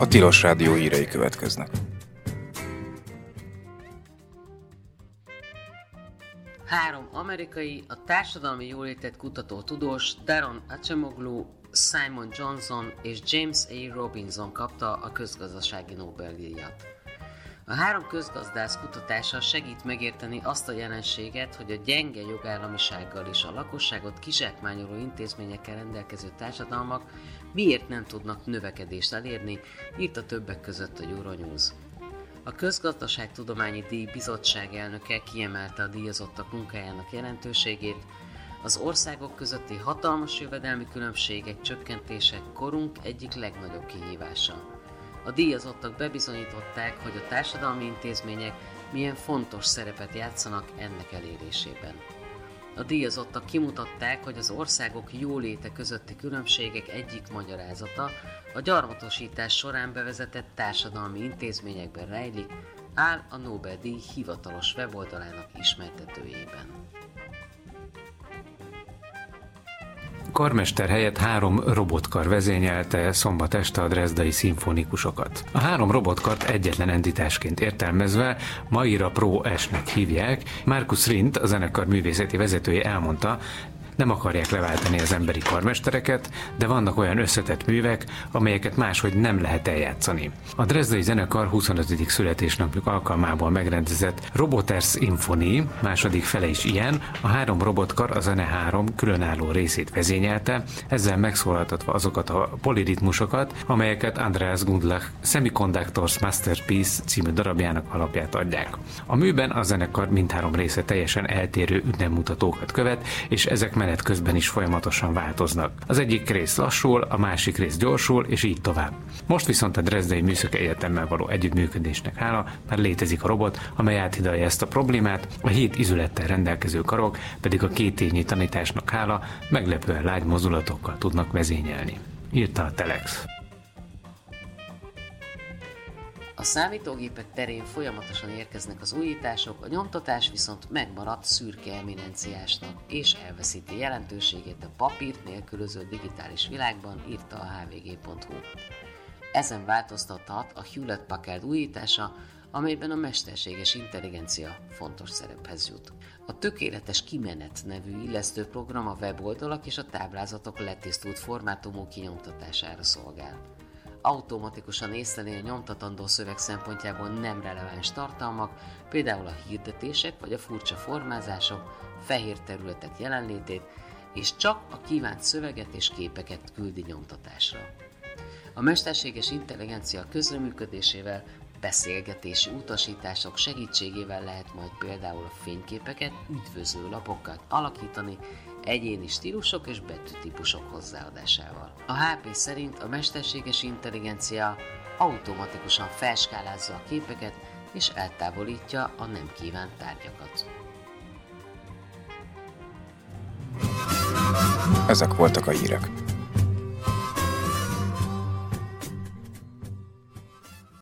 Tilos Rádió hírei következnek. 3 amerikai, a társadalmi jólétet kutató tudós Daron Acemoglu, Simon Johnson és James A. Robinson kapta a közgazdasági Nobel-díjat. A 3 közgazdász kutatása segít megérteni azt a jelenséget, hogy a gyenge jogállamisággal és a lakosságot kizsákmányoló intézményekkel rendelkező társadalmak miért nem tudnak növekedést elérni, írta többek között a Euronews. A Közgazdaságtudományi Díj Bizottság elnöke kiemelte a díjazottak munkájának jelentőségét, az országok közötti hatalmas jövedelmi különbségek csökkentése korunk egyik legnagyobb kihívása. A díjazottak bebizonyították, hogy a társadalmi intézmények milyen fontos szerepet játszanak ennek elérésében. A díjazottak kimutatták, hogy az országok jóléte közötti különbségek egyik magyarázata a gyarmatosítás során bevezetett társadalmi intézményekben rejlik, áll a Nobel-díj hivatalos weboldalának ismertetőjében. Karmester helyett 3 robotkar vezényelte szombat este a dresdai szimfonikusokat. A 3 robotkart egyetlen entitásként értelmezve Maira Pro S-nek hívják. Markus Rindt, a zenekar művészeti vezetője elmondta, nem akarják leváltani az emberi karmestereket, de vannak olyan összetett művek, amelyeket máshogy nem lehet eljátszani. A dresdai zenekar 25. születésnapjuk alkalmából megrendezett Roboters Symphony második fele is ilyen, a 3 robotkar a zene 3 különálló részét vezényelte, ezzel megszólaltatva azokat a poliritmusokat, amelyeket Andreas Gundlach Semiconductors Masterpiece című darabjának alapját adják. A műben a zenekar mindhárom része teljesen eltérő üzemmutatókat követ, és ezek menet közben is folyamatosan változnak. Az egyik rész lassul, a másik rész gyorsul, és így tovább. Most viszont a Dresdai Műszaki Egyetemmel való együttműködésnek hála már létezik a robot, amely áthidalja ezt a problémát, a 7 izülettel rendelkező karok pedig a 2 évnyi tanításnak hála meglepően lágy mozdulatokkal tudnak vezényelni, írta a Telex. A számítógépek terén folyamatosan érkeznek az újítások, a nyomtatás viszont megmaradt szürke eminenciásnak, és elveszíti jelentőségét a papírt nélkülöző digitális világban, írta a hvg.hu. Ezen változtathat a Hewlett-Packard újítása, amelyben a mesterséges intelligencia fontos szerephez jut. A Tökéletes Kimenet nevű illesztő program a weboldalak és a táblázatok letisztult formátumú kinyomtatására szolgál. Automatikusan észleli a nyomtatandó szöveg szempontjából nem releváns tartalmak, például a hirdetések vagy a furcsa formázások, fehér területek jelenlétét, és csak a kívánt szöveget és képeket küldi nyomtatásra. A mesterséges intelligencia közreműködésével, beszélgetési utasítások segítségével lehet majd például a fényképeket üdvözlő lapokat alakítani, egyéni stílusok és betűtípusok hozzáadásával. A HP szerint a mesterséges intelligencia automatikusan felskálázza a képeket és eltávolítja a nem kívánt tárgyakat. Ezek voltak a hírek.